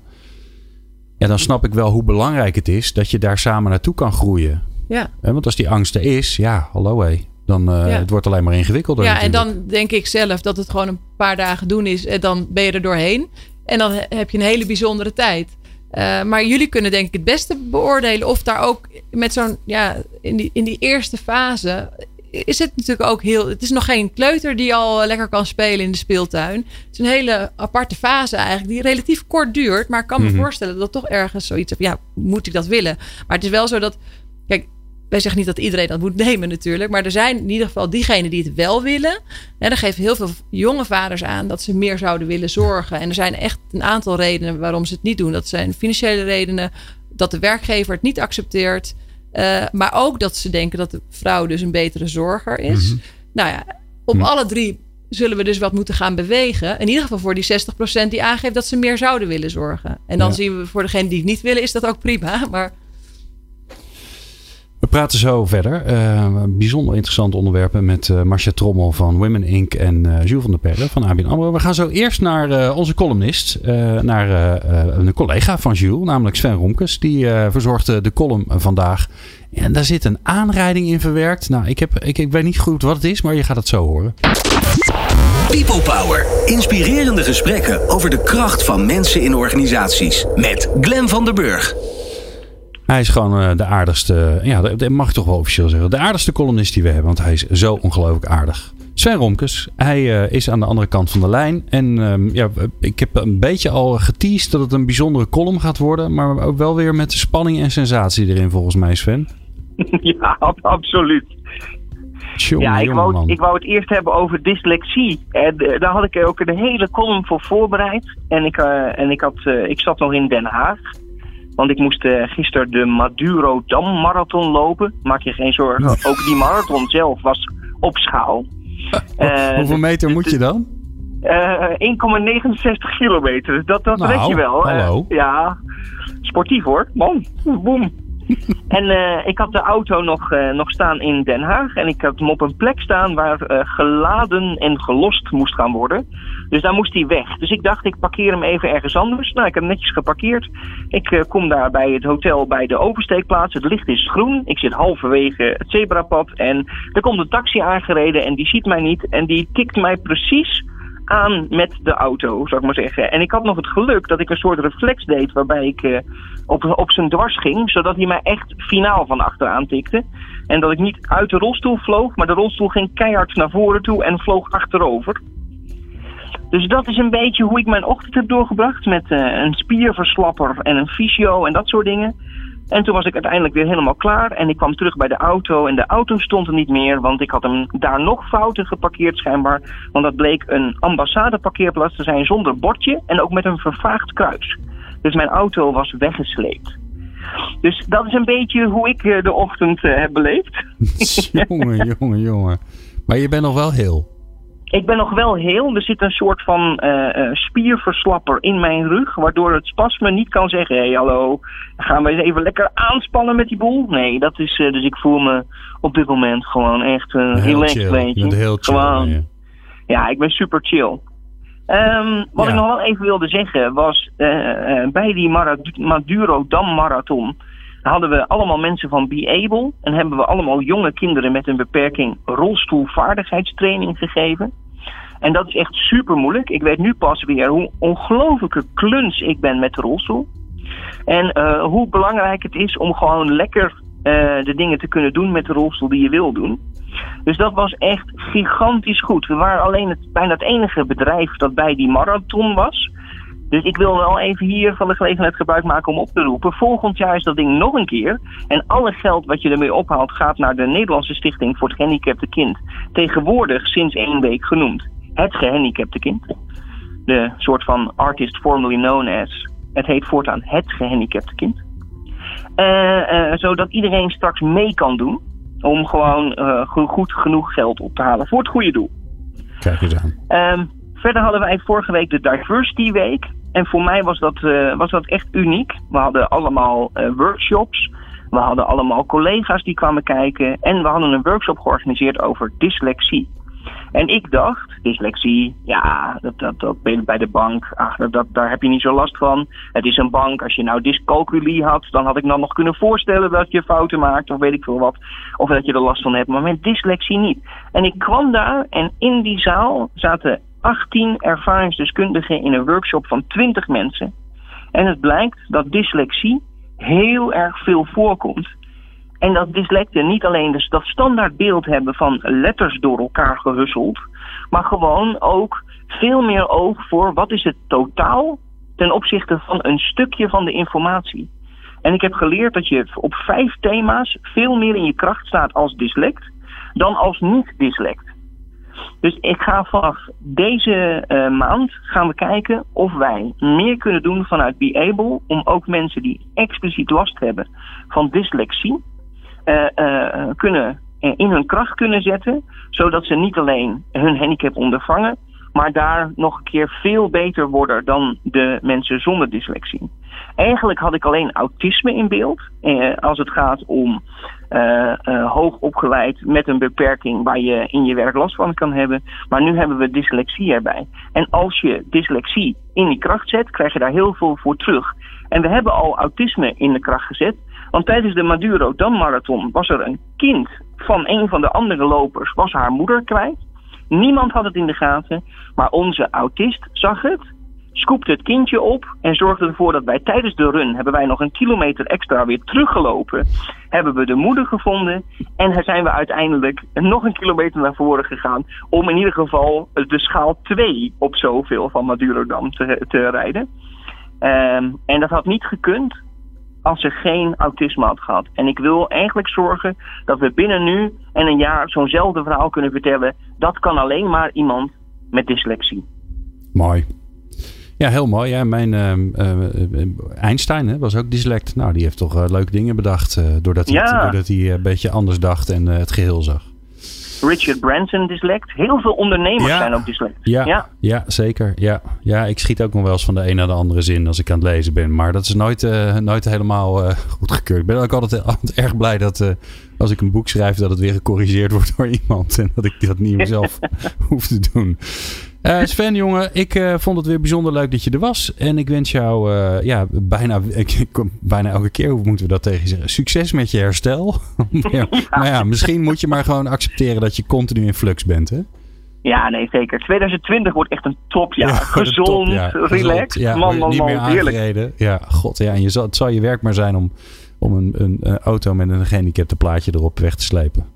Ja, dan snap ik wel hoe belangrijk het is dat je daar samen naartoe kan groeien. Ja. Want als die angst er is, ja, hallo hé. Dan uh, ja. het wordt alleen maar ingewikkelder. Ja, natuurlijk. En dan denk ik zelf dat het gewoon een paar dagen doen is. En dan ben je er doorheen. En dan heb je een hele bijzondere tijd. Uh, maar jullie kunnen denk ik het beste beoordelen of daar ook met zo'n, ja, in die, in die eerste fase is het natuurlijk ook heel, het is nog geen kleuter die al lekker kan spelen in de speeltuin. Het is een hele aparte fase eigenlijk die relatief kort duurt, maar ik kan me mm-hmm. voorstellen dat toch ergens zoiets of ja, moet ik dat willen? Maar het is wel zo dat, kijk, wij zeggen niet dat iedereen dat moet nemen natuurlijk. Maar er zijn in ieder geval diegenen die het wel willen. En dan geven heel veel jonge vaders aan dat ze meer zouden willen zorgen. En er zijn echt een aantal redenen waarom ze het niet doen. Dat zijn financiële redenen. Dat de werkgever het niet accepteert. Uh, maar ook dat ze denken dat de vrouw dus een betere zorger is. Mm-hmm. Nou ja, op mm-hmm. alle drie zullen we dus wat moeten gaan bewegen. In ieder geval voor die zestig procent die aangeeft dat ze meer zouden willen zorgen. En dan ja. zien we voor degenen die het niet willen is dat ook prima. Maar... We praten zo verder. Uh, bijzonder interessante onderwerpen met uh, Marcia Trommel van Women Incorporated en uh, Jules van der Perre van A B N AMRO. We gaan zo eerst naar uh, onze columnist, uh, naar uh, een collega van Jules, namelijk Sven Romkes. Die uh, verzorgde de column vandaag. En daar zit een aanrijding in verwerkt. Nou, ik, heb, ik, ik weet niet goed wat het is, maar je gaat het zo horen. People Power. Inspirerende gesprekken over de kracht van mensen in organisaties. Met Glenn van der Burg. Hij is gewoon uh, de aardigste, ja, dat mag ik toch wel officieel zeggen. De aardigste columnist die we hebben, want hij is zo ongelooflijk aardig. Sven Romkes, hij uh, is aan de andere kant van de lijn. En um, ja, ik heb een beetje al geteased dat het een bijzondere column gaat worden. Maar ook wel weer met de spanning en sensatie erin volgens mij, Sven. Ja, absoluut. Tjonge, ja, ik jonge wou, man. ik wou het eerst hebben over dyslexie. En uh, daar had ik ook een hele column voor voorbereid. En ik, uh, en ik, had, uh, ik zat nog in Den Haag. Want ik moest uh, gisteren de Maduro Dam Marathon lopen. Maak je geen zorgen. Ook die marathon zelf was op schaal. Uh, Hoeveel meter moet je dan? Uh, één komma negenenzestig kilometer. Dat, dat nou, red je wel. Hallo. Uh, ja, sportief hoor. Man, boem. En uh, ik had de auto nog, uh, nog staan in Den Haag. En ik had hem op een plek staan waar uh, geladen en gelost moest gaan worden. Dus daar moest hij weg. Dus ik dacht, ik parkeer hem even ergens anders. Nou, ik heb hem netjes geparkeerd. Ik uh, kom daar bij het hotel bij de oversteekplaats. Het licht is groen. Ik zit halverwege het zebrapad. En er komt een taxi aangereden en die ziet mij niet. En die tikt mij precies aan met de auto, zou ik maar zeggen. En ik had nog het geluk dat ik een soort reflex deed waarbij ik uh, op, op zijn dwars ging, zodat hij mij echt finaal van achteraan tikte. En dat ik niet uit de rolstoel vloog, maar de rolstoel ging keihard naar voren toe en vloog achterover. Dus dat is een beetje hoe ik mijn ochtend heb doorgebracht met uh, een spierverslapper en een fysio en dat soort dingen. En toen was ik uiteindelijk weer helemaal klaar en ik kwam terug bij de auto en de auto stond er niet meer, want ik had hem daar nog fouten geparkeerd schijnbaar. Want dat bleek een ambassadeparkeerplaats te zijn zonder bordje en ook met een vervaagd kruis. Dus mijn auto was weggesleept. Dus dat is een beetje hoe ik de ochtend uh, heb beleefd. jongen, jongen, jongen. Maar je bent nog wel heel. Ik ben nog wel heel. Er zit een soort van uh, uh, spierverslapper in mijn rug, waardoor het spasme niet kan zeggen, hé hey, hallo, gaan we eens even lekker aanspannen met die boel? Nee, dat is, uh, dus ik voel me op dit moment gewoon echt een uh, relaxed beetje. Heel chill. Gewoon, ja. ja, ik ben super chill. Um, wat ja. ik nog wel even wilde zeggen was, uh, uh, bij die Mara- Maduro Dam Marathon hadden we allemaal mensen van Be Able en hebben we allemaal jonge kinderen met een beperking rolstoelvaardigheidstraining gegeven. En dat is echt super moeilijk. Ik weet nu pas weer hoe ongelooflijke kluns ik ben met de rolstoel. En uh, hoe belangrijk het is om gewoon lekker uh, de dingen te kunnen doen met de rolstoel die je wil doen. Dus dat was echt gigantisch goed. We waren alleen het, bijna het enige bedrijf dat bij die marathon was. Dus ik wil wel even hier van de gelegenheid gebruik maken om op te roepen. Volgend jaar is dat ding nog een keer. En alle geld wat je ermee ophaalt gaat naar de Nederlandse Stichting voor het Gehandicapte Kind. Tegenwoordig sinds één week genoemd het Gehandicapte Kind. De soort van artist formerly known as. Het heet voortaan het Gehandicapte Kind. Uh, uh, zodat iedereen straks mee kan doen. Om gewoon uh, goed genoeg geld op te halen voor het goede doel. Kijk eens aan. Um, verder hadden wij vorige week de Diversity Week. En voor mij was dat, uh, was dat echt uniek. We hadden allemaal uh, workshops. We hadden allemaal collega's die kwamen kijken. En we hadden een workshop georganiseerd over dyslexie. En ik dacht, dyslexie, ja, dat, dat, dat bij de bank, ach, dat, dat, daar heb je niet zo last van. Het is een bank, als je nou dyscalculie had, dan had ik dan nog kunnen voorstellen dat je fouten maakt, of weet ik veel wat. Of dat je er last van hebt, maar met dyslexie niet. En ik kwam daar en in die zaal zaten achttien ervaringsdeskundigen in een workshop van twintig mensen. En het blijkt dat dyslexie heel erg veel voorkomt. En dat dyslecten niet alleen dus dat standaardbeeld hebben van letters door elkaar gehusseld, maar gewoon ook veel meer oog voor wat is het totaal ten opzichte van een stukje van de informatie. En ik heb geleerd dat je op vijf thema's veel meer in je kracht staat als dyslect dan als niet-dyslect. Dus ik ga vanaf deze uh, maand gaan we kijken of wij meer kunnen doen vanuit Be Able om ook mensen die expliciet last hebben van dyslexie uh, uh, kunnen, uh, in hun kracht kunnen zetten, zodat ze niet alleen hun handicap ondervangen, maar daar nog een keer veel beter worden dan de mensen zonder dyslexie. Eigenlijk had ik alleen autisme in beeld. Eh, als het gaat om uh, uh, hoog opgeleid met een beperking waar je in je werk last van kan hebben. Maar nu hebben we dyslexie erbij. En als je dyslexie in die kracht zet, krijg je daar heel veel voor terug. En we hebben al autisme in de kracht gezet. Want tijdens de Maduro Dam Marathon was er een kind van een van de andere lopers, was haar moeder kwijt. Niemand had het in de gaten, maar onze autist zag het, scoopte het kindje op en zorgde ervoor dat wij tijdens de run, hebben wij nog een kilometer extra weer teruggelopen, hebben we de moeder gevonden en zijn we uiteindelijk nog een kilometer naar voren gegaan om in ieder geval de schaal twee op zoveel van Madurodam te, te rijden. Um, en dat had niet gekund als ze geen autisme had gehad. En ik wil eigenlijk zorgen dat we binnen nu en een jaar zo'nzelfde verhaal kunnen vertellen. Dat kan alleen maar iemand met dyslexie. Mooi. Ja, heel mooi. Ja, mijn uh, uh, Einstein hè, was ook dyslect. Nou, die heeft toch uh, leuke dingen bedacht. Uh, doordat hij, ja. doordat hij een beetje anders dacht en uh, het geheel zag. Richard Branson dyslect. Heel veel ondernemers ja. zijn ook dyslect. Ja, ja. ja zeker. Ja. ja, ik schiet ook nog wel eens van de een naar de andere zin als ik aan het lezen ben. Maar dat is nooit, uh, nooit helemaal uh, goedgekeurd. Ik ben ook altijd, altijd erg blij dat uh, als ik een boek schrijf dat het weer gecorrigeerd wordt door iemand. En dat ik dat niet mezelf hoef te doen. Uh, Sven, jongen, ik uh, vond het weer bijzonder leuk dat je er was. En ik wens jou uh, ja, bijna, ik, bijna elke keer, hoe moeten we dat tegen je zeggen? Succes met je herstel. ja, maar ja, misschien moet je maar gewoon accepteren dat je continu in flux bent, hè? Ja, nee, zeker. twintig twintig wordt echt een topjaar. Ja, gezond, top, ja. relaxed, ja, man, man, niet man, meer aangereden. Ja, god, ja. En je zal, het zal je werk maar zijn om, om een, een, een auto met een gehandicapte plaatje erop weg te slepen.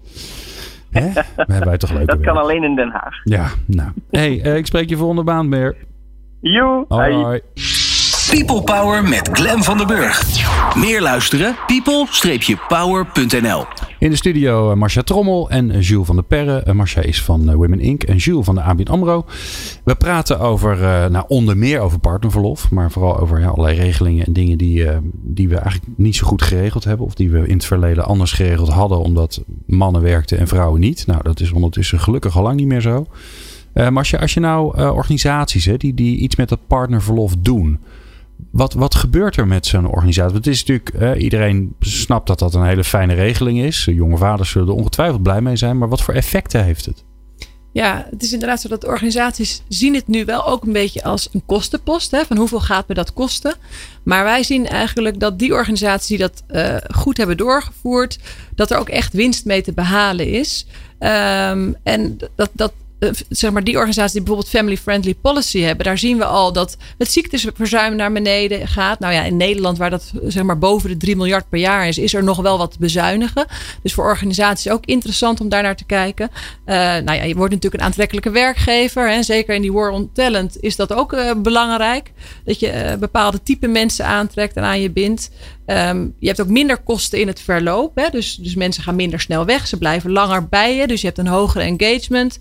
Hè? We hebben wij toch leuke Dat werk. kan alleen in Den Haag. Ja, nou. Hey, uh, ik spreek je volgende maand weer. Joe. Hoi, hoi. People Power met Glenn van den Burg. Meer luisteren? people power punt n l. In de studio uh, Marcia Trommel en uh, Jules van der Perre. Uh, Marcia is van uh, Women Incorporated en Jules van de A B N AMRO. We praten over, uh, nou onder meer over partnerverlof. Maar vooral over ja, allerlei regelingen en dingen die, uh, die we eigenlijk niet zo goed geregeld hebben. Of die we in het verleden anders geregeld hadden. Omdat mannen werkten en vrouwen niet. Nou, dat is ondertussen gelukkig al lang niet meer zo. Uh, Marcia, als je nou uh, organisaties hè, die, die iets met dat partnerverlof doen. Wat, wat gebeurt er met zo'n organisatie? Want het is natuurlijk, eh, iedereen snapt dat dat een hele fijne regeling is. Jonge vaders zullen er ongetwijfeld blij mee zijn. Maar wat voor effecten heeft het? Ja, het is inderdaad zo dat organisaties zien het nu wel ook een beetje als een kostenpost. Hè, van hoeveel gaat me dat kosten? Maar wij zien eigenlijk dat die organisaties die dat uh, goed hebben doorgevoerd, dat er ook echt winst mee te behalen is. Um, en dat, dat Uh, zeg maar die organisaties die bijvoorbeeld family-friendly policy hebben, daar zien we al dat het ziekteverzuim naar beneden gaat. Nou ja, in Nederland, waar dat zeg maar boven de drie miljard per jaar is, is er nog wel wat te bezuinigen. Dus voor organisaties ook interessant om daar naar te kijken. Uh, nou ja, je wordt natuurlijk een aantrekkelijke werkgever. Hè. Zeker in die war on talent is dat ook uh, belangrijk. Dat je uh, bepaalde type mensen aantrekt en aan je bindt. Um, je hebt ook minder kosten in het verloop. Hè? Dus, dus mensen gaan minder snel weg. Ze blijven langer bij je. Dus je hebt een hogere engagement.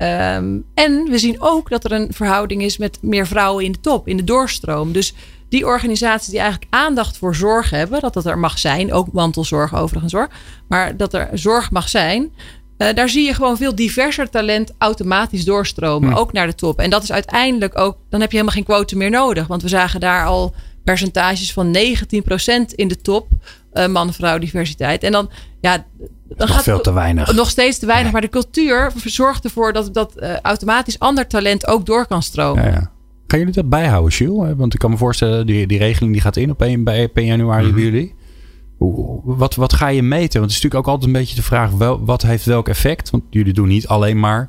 Um, en we zien ook dat er een verhouding is met meer vrouwen in de top, in de doorstroom. Dus die organisaties die eigenlijk aandacht voor zorg hebben, dat dat er mag zijn, ook mantelzorg overigens hoor, maar dat er zorg mag zijn, uh, daar zie je gewoon veel diverser talent automatisch doorstromen, hm. ook naar de top. En dat is uiteindelijk ook, dan heb je helemaal geen quote meer nodig, want we zagen daar al percentages van negentien procent in de top, uh, man-vrouw diversiteit. En dan, ja, dan nog gaat veel te weinig. Nog steeds te weinig, ja. Maar de cultuur zorgt ervoor dat, dat uh, automatisch ander talent ook door kan stromen. Ja, ja. Kan jullie dat bijhouden, Jules? Want ik kan me voorstellen, die, die regeling die gaat in op één januari bij jullie. Wat, wat ga je meten? Want het is natuurlijk ook altijd een beetje de vraag, wel, wat heeft welk effect? Want jullie doen niet alleen maar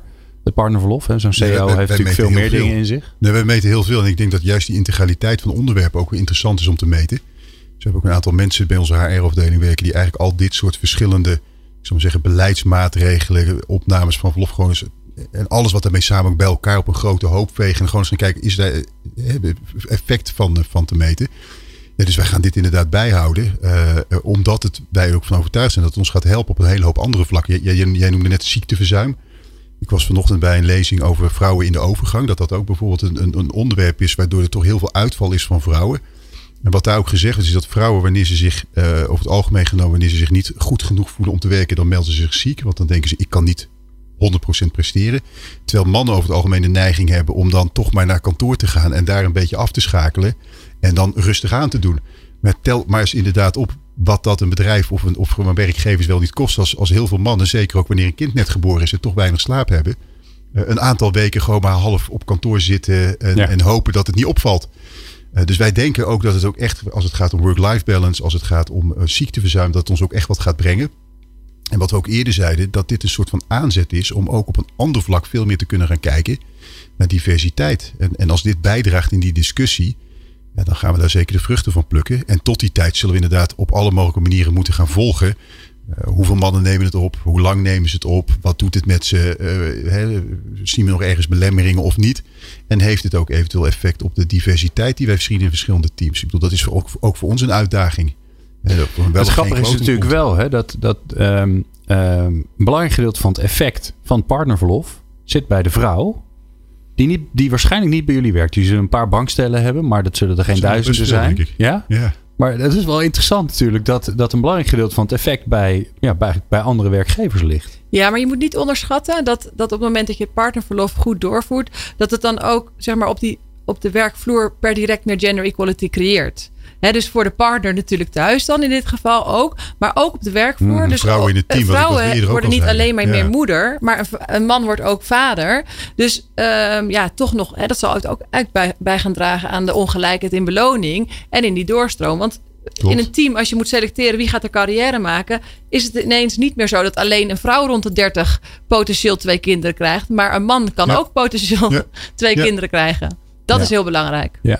Het partnerverlof. Hè? Zo'n C E O Nee, wij- wij heeft natuurlijk meten veel heel meer dingen veel. in zich. Nee, wij meten heel veel. En ik denk dat juist die integraliteit van onderwerpen ook weer interessant is om te meten. Dus we hebben ook een aantal mensen bij onze H R-afdeling werken die eigenlijk al dit soort verschillende, ik zou maar zeggen, beleidsmaatregelen, opnames van verlof, gewoon eens, en alles wat daarmee samen ook bij elkaar op een grote hoop vegen. En gewoon eens gaan kijken, is daar eh, effect van, van te meten. Ja, dus wij gaan dit inderdaad bijhouden. Uh, omdat het, wij er ook van overtuigd zijn dat het ons gaat helpen op een hele hoop andere vlakken. Jij, jij, jij noemde net ziekteverzuim. Ik was vanochtend bij een lezing over vrouwen in de overgang. Dat dat ook bijvoorbeeld een, een, een onderwerp is waardoor er toch heel veel uitval is van vrouwen. En wat daar ook gezegd is, is dat vrouwen, wanneer ze zich, uh, over het algemeen genomen, wanneer ze zich niet goed genoeg voelen om te werken, dan melden ze zich ziek. Want dan denken ze, ik kan niet honderd procent presteren. Terwijl mannen over het algemeen de neiging hebben om dan toch maar naar kantoor te gaan en daar een beetje af te schakelen. En dan rustig aan te doen. Maar tel maar eens inderdaad op wat dat een bedrijf of een, of een werkgevers wel niet kost. Als, als heel veel mannen, zeker ook wanneer een kind net geboren is en toch weinig slaap hebben. Uh, een aantal weken gewoon maar half op kantoor zitten en, Ja. en hopen dat het niet opvalt. Uh, dus wij denken ook dat het ook echt, als het gaat om work-life balance, als het gaat om uh, ziekteverzuim, dat het ons ook echt wat gaat brengen. En wat we ook eerder zeiden, dat dit een soort van aanzet is om ook op een ander vlak veel meer te kunnen gaan kijken naar diversiteit. En, en als dit bijdraagt in die discussie, ja, dan gaan we daar zeker de vruchten van plukken. En tot die tijd zullen we inderdaad op alle mogelijke manieren moeten gaan volgen. Uh, hoeveel mannen nemen het op? Hoe lang nemen ze het op? Wat doet het met ze? Uh, he, zien we nog ergens belemmeringen of niet? En heeft het ook eventueel effect op de diversiteit die wij zien in verschillende teams? Ik bedoel, dat is ook, ook voor ons een uitdaging. Uh, Het grappige is natuurlijk wel hè, dat, dat um, um, een belangrijk gedeelte van het effect van het partnerverlof zit bij de vrouw. Die, niet, die waarschijnlijk niet bij jullie werkt. Die zullen een paar bankstellen hebben, maar dat zullen er geen Zullen duizenden best veel, zijn. denk ik. Ja? Ja. Maar het is wel interessant natuurlijk dat, dat een belangrijk gedeelte van het effect bij, ja, bij, bij andere werkgevers ligt. Ja, maar je moet niet onderschatten dat, dat op het moment dat je het partnerverlof goed doorvoert, dat het dan ook zeg maar, op, die, op de werkvloer per direct meer gender equality creëert. He, dus voor de partner natuurlijk thuis dan in dit geval ook. Maar ook op de werkvloer. Mm, dus vrouwen in het team, Vrouwen wat ik eerder ook worden al niet zei. alleen maar Ja. meer moeder. Maar een, een man wordt ook vader. Dus um, ja, toch nog. He, dat zal het ook echt bij, bij gaan dragen aan de ongelijkheid in beloning. En in die doorstroom. Want Klopt. in een team, als je moet selecteren wie gaat er carrière maken, is het ineens niet meer zo dat alleen een vrouw rond de dertig potentieel twee kinderen krijgt. Maar een man kan Ja. ook potentieel Ja. twee Ja. kinderen krijgen. Dat Ja. is heel belangrijk. Ja.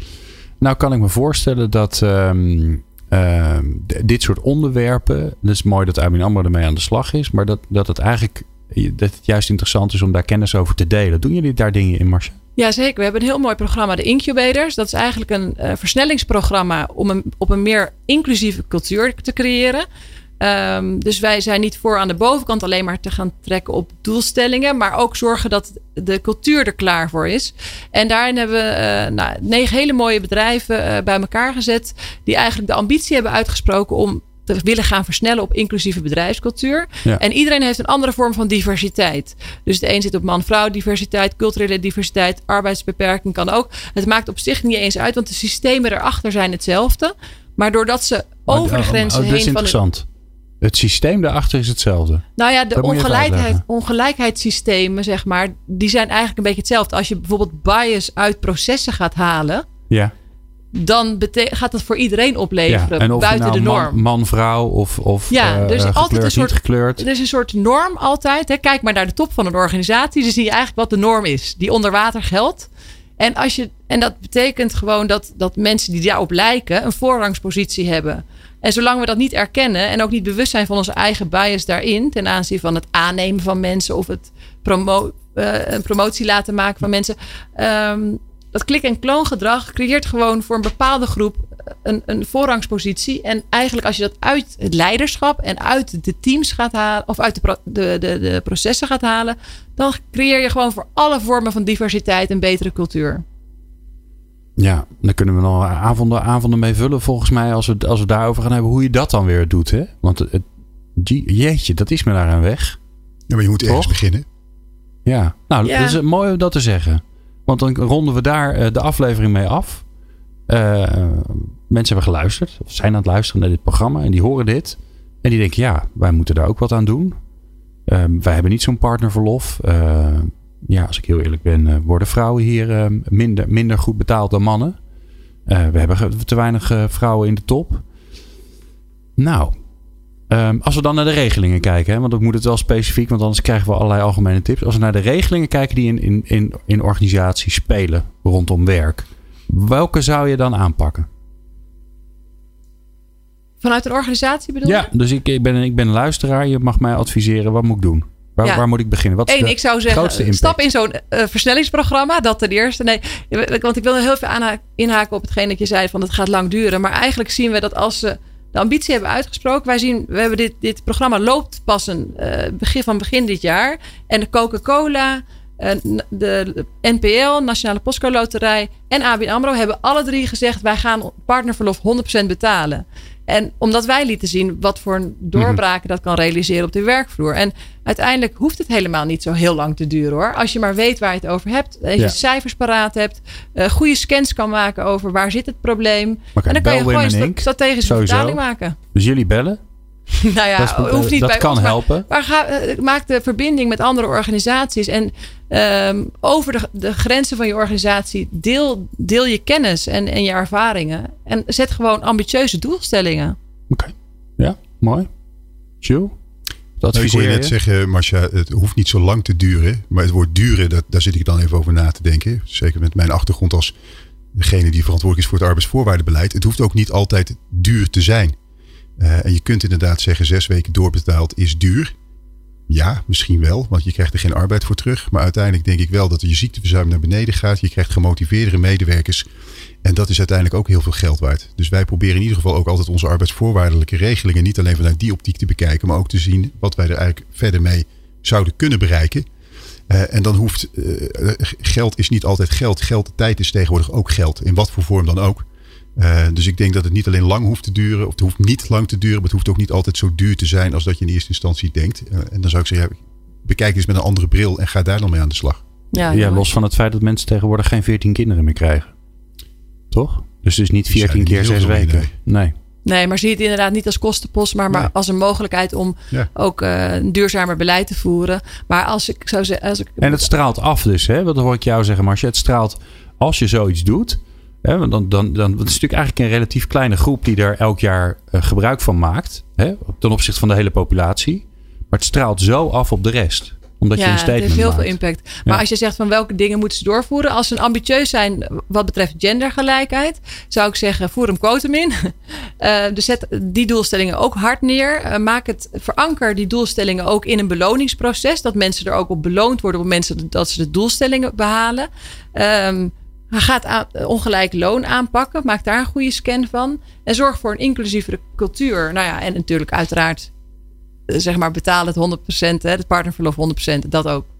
Nou kan ik me voorstellen dat um, um, d- dit soort onderwerpen, het is mooi dat A B N AMRO ermee aan de slag is, maar dat, dat het eigenlijk dat het juist interessant is om daar kennis over te delen. Doen jullie daar dingen in, Marcia? Ja, zeker. We hebben een heel mooi programma, de Incubators. Dat is eigenlijk een uh, versnellingsprogramma om een, op een meer inclusieve cultuur te creëren. Um, dus wij zijn niet voor aan de bovenkant alleen maar te gaan trekken op doelstellingen, maar ook zorgen dat de cultuur er klaar voor is. En daarin hebben we uh, nou, negen hele mooie bedrijven uh, bij elkaar gezet, die eigenlijk de ambitie hebben uitgesproken om te willen gaan versnellen op inclusieve bedrijfscultuur. Ja. En iedereen heeft een andere vorm van diversiteit. Dus de een zit op man-vrouw diversiteit, culturele diversiteit, arbeidsbeperking kan ook. Het maakt op zich niet eens uit, want de systemen erachter zijn hetzelfde. Maar doordat ze over de grenzen oh, oh, dat is heen van interessant. Het systeem daarachter is hetzelfde. Nou ja, de Dat moet je even ongelijkheid, uitleggen. ongelijkheidssystemen, zeg maar, die zijn eigenlijk een beetje hetzelfde. Als je bijvoorbeeld bias uit processen gaat halen, Ja. dan bete- gaat dat voor iedereen opleveren ja. En of buiten je nou de norm. Man, man, vrouw of, of Ja, uh, dus uh, altijd gekleurd, een soort- niet gekleurd. Er is een soort norm altijd. Hè. Kijk maar naar de top van een organisatie. Dan zie je eigenlijk wat de norm is. Die onder water geldt. En, als je, en dat betekent gewoon dat, dat mensen die daarop lijken een voorrangspositie hebben. En zolang we dat niet erkennen en ook niet bewust zijn van onze eigen bias daarin, ten aanzien van het aannemen van mensen of het promo, uh, een promotie laten maken van mensen. Um, dat klik- en kloongedrag creëert gewoon voor een bepaalde groep een, een voorrangspositie. En eigenlijk als je dat uit het leiderschap en uit de teams gaat halen, of uit de, pro, de, de, de processen gaat halen, dan creëer je gewoon voor alle vormen van diversiteit een betere cultuur. Ja, dan kunnen we nog avonden, avonden mee vullen volgens mij als we, als we daarover gaan hebben hoe je dat dan weer doet. Hè? Want het, het, jeetje, dat is me daar aan weg. Ja, maar je moet ergens Toch? beginnen. Ja, nou Ja. dat is mooi om dat te zeggen. Want dan ronden we daar uh, de aflevering mee af. Uh, mensen hebben geluisterd, of zijn aan het luisteren naar dit programma en die horen dit. En die denken, ja, wij moeten daar ook wat aan doen. Uh, wij hebben niet zo'n partnerverlof. Uh, ja, als ik heel eerlijk ben, uh, worden vrouwen hier uh, minder, minder goed betaald dan mannen. Uh, we hebben te weinig uh, vrouwen in de top. Nou, Um, als we dan naar de regelingen kijken, hè, want ik moet het wel specifiek, want anders krijgen we allerlei algemene tips. Als we naar de regelingen kijken die in, in, in, in organisaties spelen rondom werk, welke zou je dan aanpakken? Vanuit een organisatie bedoel je? Ja, dus ik, ik, ben, ik ben een luisteraar. Je mag mij adviseren. Wat moet ik doen? Waar, ja. waar moet ik beginnen? Wat is Eén, ik zou zeggen, stap in zo'n uh, versnellingsprogramma. Dat ten eerste. Nee, want ik wil heel veel aanha- inhaken op hetgeen dat je zei van het gaat lang duren. Maar eigenlijk zien we dat als ze de ambitie hebben uitgesproken. Wij zien, we hebben dit, dit programma loopt pas een uh, begin van begin dit jaar. En de Coca-Cola, uh, de N P L, Nationale Postcode Loterij en A B N AMRO hebben alle drie gezegd wij gaan partnerverlof honderd procent betalen. En omdat wij lieten zien wat voor een doorbraken dat kan realiseren op de werkvloer. En uiteindelijk hoeft het helemaal niet zo heel lang te duren hoor. Als je maar weet waar je het over hebt. En je ja. cijfers paraat hebt. Uh, goede scans kan maken over waar zit het probleem. Okay, en dan kan je gewoon een st- strategische betaling maken. Dus jullie bellen? nou ja, dat is, hoeft niet dat bij kan ons, helpen. Maar, maar ga, uh, maak de verbinding met andere organisaties. En um, over de, de grenzen van je organisatie deel, deel je kennis en, en je ervaringen. En zet gewoon ambitieuze doelstellingen. Oké, okay. ja, mooi. Jules? Dat nou, ik hoor je net zeggen, Marcia, het hoeft niet zo lang te duren. Maar het woord duren, dat, daar zit ik dan even over na te denken. Zeker met mijn achtergrond als degene die verantwoordelijk is voor het arbeidsvoorwaardenbeleid. Het hoeft ook niet altijd duur te zijn. Uh, en je kunt inderdaad zeggen, zes weken doorbetaald is duur. Ja, misschien wel, want je krijgt er geen arbeid voor terug. Maar uiteindelijk denk ik wel dat je ziekteverzuim naar beneden gaat. Je krijgt gemotiveerdere medewerkers. En dat is uiteindelijk ook heel veel geld waard. Dus wij proberen in ieder geval ook altijd onze arbeidsvoorwaardelijke regelingen niet alleen vanuit die optiek te bekijken, maar ook te zien wat wij er eigenlijk verder mee zouden kunnen bereiken. Uh, en dan hoeft uh, geld is niet altijd geld. Geld, tijd is tegenwoordig ook geld. In wat voor vorm dan ook. Uh, dus ik denk dat het niet alleen lang hoeft te duren. Of het hoeft niet lang te duren. Maar het hoeft ook niet altijd zo duur te zijn als dat je in eerste instantie denkt. Uh, en dan zou ik zeggen, ja, bekijk eens met een andere bril en ga daar dan mee aan de slag. Ja, ja, los van het feit dat mensen tegenwoordig geen veertien kinderen meer krijgen. Toch? Dus het is niet veertien keer zes weken. Nee. nee. Nee, maar zie het inderdaad niet als kostenpost, maar, maar nee. als een mogelijkheid om ja. ook uh, een duurzamer beleid te voeren. Maar als ik zou zeggen. Als ik... En het straalt af dus, hè? Wat hoor ik jou zeggen, Marcia? Het straalt als je zoiets doet. Hè? Dan, dan, dan, dan, het is natuurlijk eigenlijk een relatief kleine groep die er elk jaar uh, gebruik van maakt. Hè? Ten opzichte van de hele populatie. Maar het straalt zo af op de rest. Omdat ja, je een statement het heeft heel maakt. veel impact. Maar ja. als je zegt van welke dingen moeten ze doorvoeren. Als ze ambitieus zijn wat betreft gendergelijkheid. Zou ik zeggen voer hem quotum in. Uh, dus zet die doelstellingen ook hard neer. Uh, maak het, veranker die doelstellingen ook in een beloningsproces. Dat mensen er ook op beloond worden op mensen dat ze de doelstellingen behalen. Um, Gaat aan, ongelijk loon aanpakken. Maak daar een goede scan van. En zorg voor een inclusievere cultuur. Nou ja, en natuurlijk uiteraard zeg maar betalen het honderd procent. Hè, het partnerverlof honderd procent. Dat ook.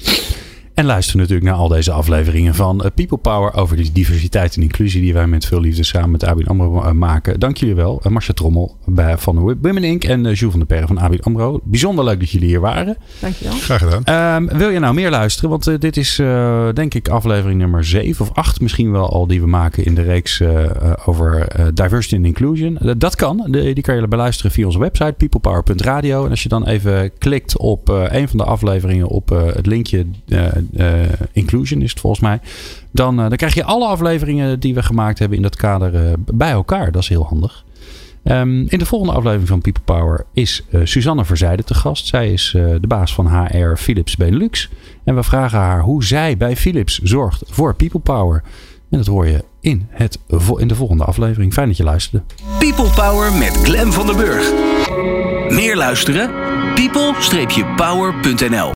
En luister natuurlijk naar al deze afleveringen van People Power over die diversiteit en inclusie die wij met veel liefde samen met A B N AMRO maken. Dank jullie wel. Marcia Trommel bij, van Women Incorporated en Jules van der Perre van A B N AMRO. Bijzonder leuk dat jullie hier waren. Dank je wel. Graag gedaan. Um, wil je nou meer luisteren? Want uh, dit is uh, denk ik aflevering nummer zeven of acht misschien wel al die we maken in de reeks uh, uh, over uh, diversity and inclusion. Uh, dat kan. De, die kan je beluisteren via onze website peoplepower punt radio. En als je dan even klikt op uh, een van de afleveringen op uh, het linkje uh, Uh, inclusion is het volgens mij. Dan, uh, dan krijg je alle afleveringen die we gemaakt hebben in dat kader uh, bij elkaar. Dat is heel handig. Um, in de volgende aflevering van People Power is uh, Suzanne Verzijden te gast. Zij is uh, de baas van H R Philips Benelux. En we vragen haar hoe zij bij Philips zorgt voor People Power. En dat hoor je in, het, in de volgende aflevering. Fijn dat je luisterde. People Power met Glenn van der Burg. Meer luisteren? people dash power punt n l